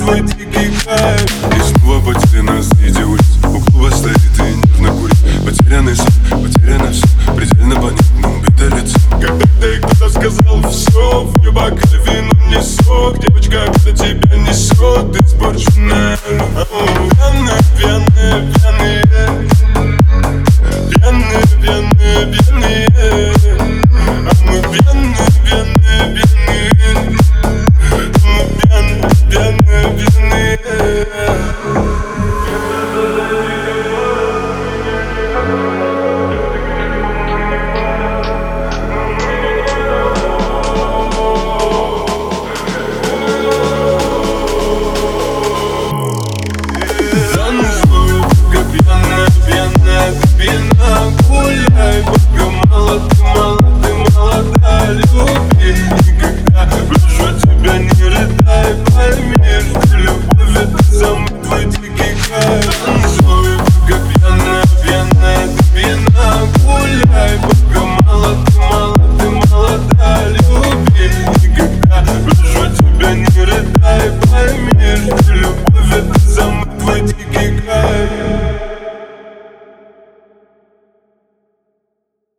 твой дикий кайф. И снова потеряна среди улиц, у клуба стоит и нервно курит. Потерянный сон, потеряно все, предельно понятно, убито лицо. Когда-то кто-то сказал все, в ее бокале вино не сок. Девочка, когда тебя несет, испорченная любовь. Пьяная, пьяная